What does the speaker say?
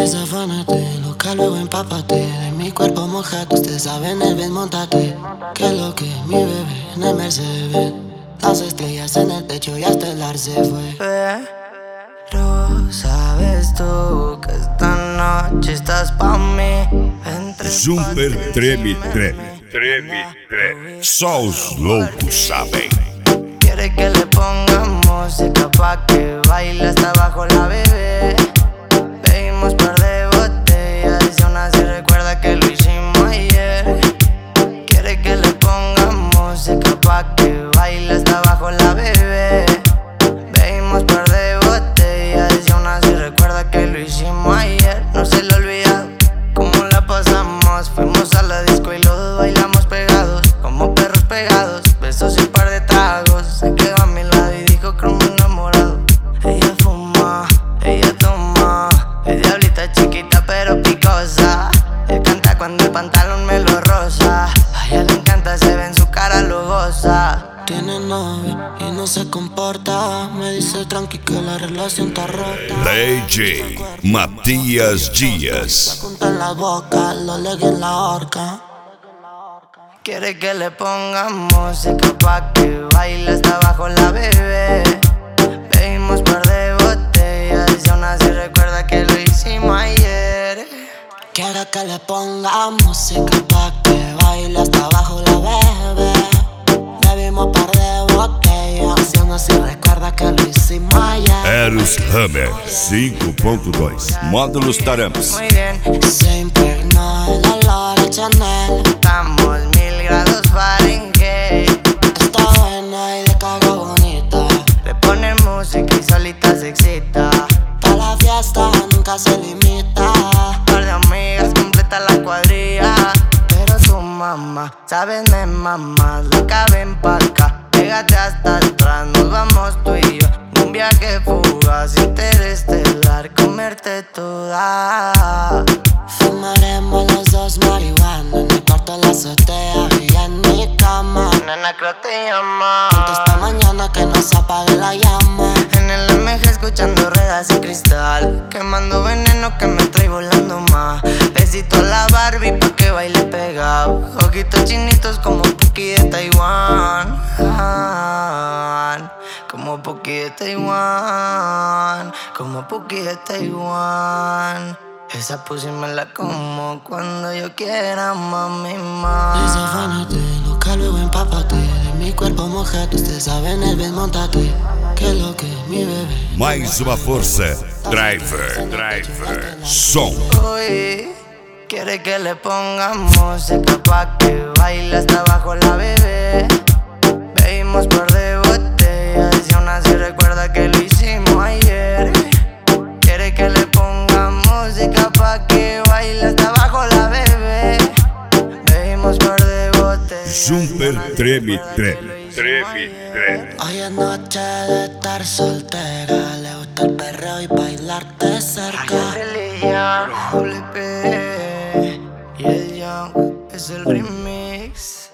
Desafánate, loca, luego empápate. De mi cuerpo mojado, usted sabe en el bien, montate. Que lo que mi bebé en el Mercedes. Las estrellas en el techo y hasta el ar se fue. Pero sabes tú que esta noche estás pa' mí. Jumper treme, treme. Treme, treme. Só os loucos sabem. Quiere que le ponga música pa' que baile hasta abajo la bebé. Bebimos par de botellas y aún así recuerda que lo hicimos ayer. Quiere que le ponga música pa' que baile hasta abajo la bebé. Bebimos par de botellas y aún así recuerda que lo hicimos ayer. No se le olvida cómo la pasamos. Fuimos a la disco y los dos bailamos pegados, como perros pegados. Besos y un par de tragos. Se quedó a mi lado y dijo como enamorado. Ella fuma, ella toma. Es diablita chiquita pero picosa. Él canta cuando el pantalón me lo roza. A ella le encanta, se ve en su cara, lo goza. Tiene novio y no se comporta. Me dice tranqui que la relación está rota. DJ Matias Dias. La punta en la boca, lo legue en la horca. Quiere que le ponga música pa' que baile hasta abajo la bebé. Bebimos par de botellas y aún así recuerda que lo hicimos ayer. Quiere que le ponga música pa' que baile hasta abajo la bebé. Bebimos par de botellas y aún así recuerda que lo hicimos ayer. Eros Hammer 5.2. Módulos Taramas. Muy bien, Se impregnó el olor a Chanel. estamos 1000 grados Fahrenheit. Está buena y de cago bonita. Le pone música y solita se excita. Pa' la fiesta nunca se limita. Par de amigas completa la cuadrilla. Pero tu mamá, sabes me mamá. Loca, ven pa' acá, pégate hasta atrás. Nos vamos tú y yo, un viaje fugaz, interestelar, comerte toda. Fumaremos los dos marihuana en el cuarto de la azotea y en mi cama. Nena, creo te llama. Esta mañana que no se apague la llama. En el MG escuchando ruedas y cristal, quemando veneno que me trae volando más. Besito a la Barbie pa' que baile pegado. Ojitos chinitos como Puki de Taiwán. Como Puki de Taiwán. Como Puki de Taiwán. Esa pussy me la como cuando yo quiera, mami, más. Desafánate, loca, luego empápate. De mi cuerpo mojado, usted sabe en el bien, montate. Que lo que mi bebé. Mais uma força. Driver. Driver. Som. Uy, quiere que le ponga música pa' que baile hasta abajo la bebé. Bebimos par de botellas y aún así recuerda que lo hicimos ayer. Quiere que le ponga música pa' que baile hasta abajo la bebé. Bebimos par de botellas. Jumper treme, treme. Treme, treme. Hoy es noche de estar soltera. Le gusta el perreo y bailarte cerca. Religión, WP y el Young es el remix.